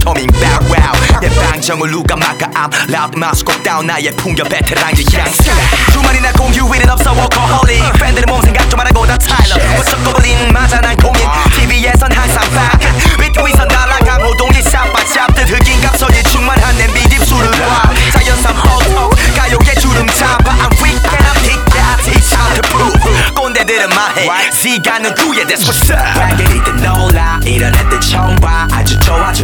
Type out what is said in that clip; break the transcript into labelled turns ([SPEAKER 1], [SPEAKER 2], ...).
[SPEAKER 1] coming back wow 내 방정을 누가 막아 I'm loud 마스 꼭 다운 나의 풍겨 베테랑들 향수 주말이나 공휴일은 없어 워커홀릭 팬들은 몸 생각 좀 하라고 다 타일러 어쩌 꼬불린 맞아 난 공인 TV에선 항상 back 비트위선 날아간 호동이 샷바 잡듯 흑인 갑소리 충만한 내 미집술을 봐 자연산 포토 가요계 주름 잡아 I'm weak and I'm thick yeah teach how to prove 꼰대들은 말해 Z가 누구에 대해 소스 왜 그리 때 놀라 이런 애들 처음 봐 아주 좋아